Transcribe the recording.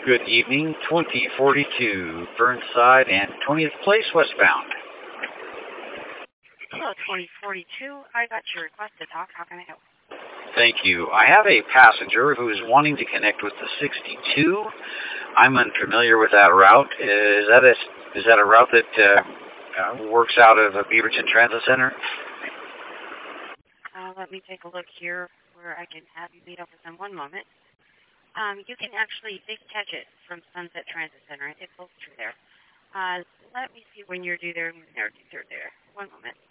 Good evening, 2042, Burnside and 20th Place westbound. Hello, 2042. I got your request to talk. How can I help? Thank you. I have a passenger who is wanting to connect with the 62. I'm unfamiliar with that route. Is that a route that works out of the Beaverton Transit Center? Let me take a look here where I can have you meet up with them. One moment. You can actually catch it from Sunset Transit Center. I did both through there. Let me see when you're due there and when they're due there. One moment.